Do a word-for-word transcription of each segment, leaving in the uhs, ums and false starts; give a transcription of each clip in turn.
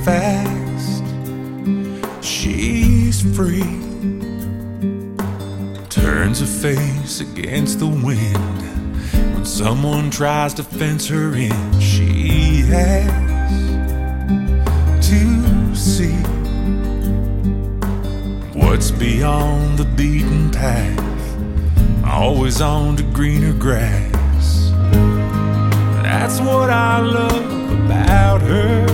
fast. She's free, turns her face against the wind. When someone tries to fence her in, she has to see what's beyond the beaten path, always on to greener grass. That's what I love about her,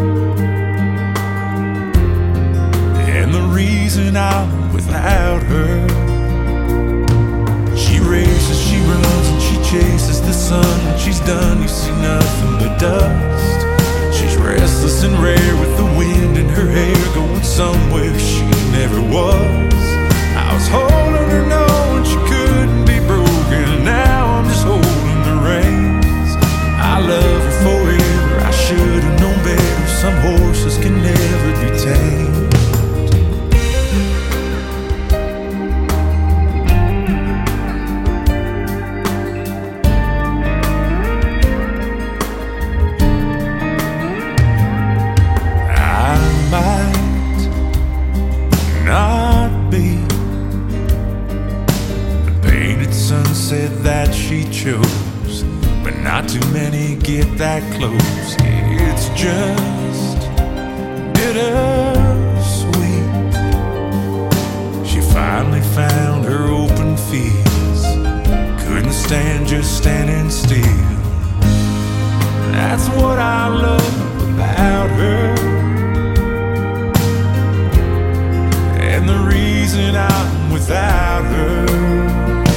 and the reason I'm without her. She races, she runs, and she chases the sun. When she's done, you see nothing but dust. She's restless and rare with the wind in her hair, going somewhere she never was. I was holding her knowing she couldn't be broken, and now I'm just holding the reins. I love her forever, I should have known better. Some horses can never be tamed. Sunset that she chose, but not too many get that close. It's just bittersweet. She finally found her open fields, couldn't stand just standing still. That's what I love about her, and the reason I'm without her.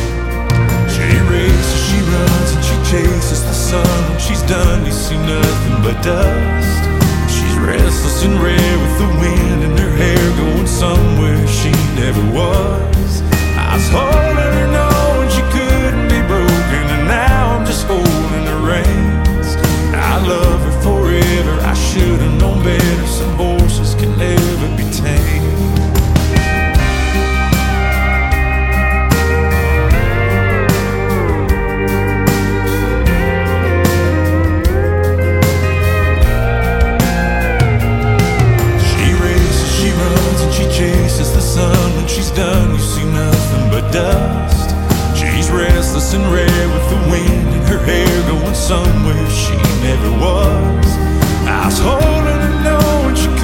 She runs and she chases the sun. When she's done, you see nothing but dust. She's restless and rare with the wind in her hair, going somewhere she never was. I was holding her knowing she couldn't be broken, and now I'm just holding the reins. I love her forever, I should have known better. Some horses can never be tamed. Chases the sun. When she's done, you see nothing but dust. She's restless and rare with the wind in her hair, going somewhere she never was. I was holding her knowing she